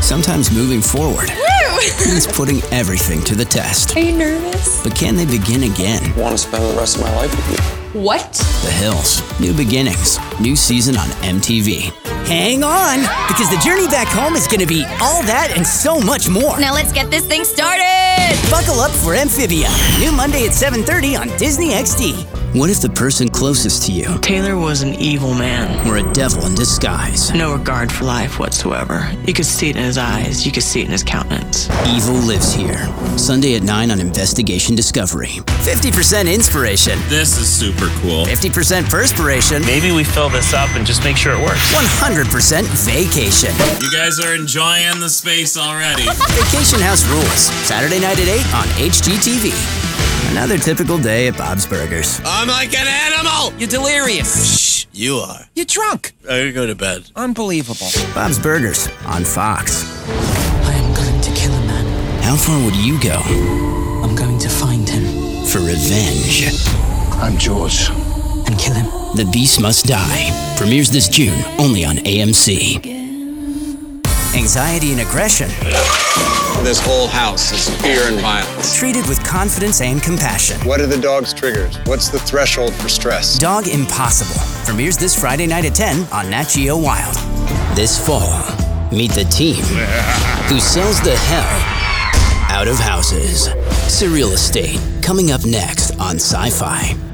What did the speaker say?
Sometimes moving forward means putting everything to the test. Are you nervous? But can they begin again? I want to spend the rest of my life with you. What? The Hills. New beginnings. New season on MTV. Hang on, because the journey back home is going to be all that and so much more. Now let's get this thing started! Buckle up for Amphibia. New Monday at 7:30 on Disney XD. What if the person closest to you Taylor was an evil man. were a devil in disguise? No regard for life whatsoever. You could see it in his eyes. You could see it in his countenance. Evil lives here. Sunday at 9 on Investigation Discovery. 50% inspiration. This is super cool. 50% perspiration. Maybe we fill this up and just make sure it works. 100% vacation. You guys are enjoying the space already. Vacation House Rules. Saturday night at 8 on HGTV. Another typical day at Bob's Burgers. I'm like an animal! You're delirious. Shh, you are. You're drunk. I'm gonna go to bed. Unbelievable. Bob's Burgers on Fox. I am going to kill a man. How far would you go I'm going to find him for revenge? I'm George. and kill him. The Beast Must Die. Premieres this June, only on AMC. Anxiety and aggression, This whole house is fear and violence. treated with confidence and compassion. What are the dog's triggers? What's the threshold for stress? Dog Impossible. Premieres this Friday night at 10 on Nat Geo Wild. This fall, meet the team who sells the hell out of houses. Surreal Estate, coming up next on Sci-Fi.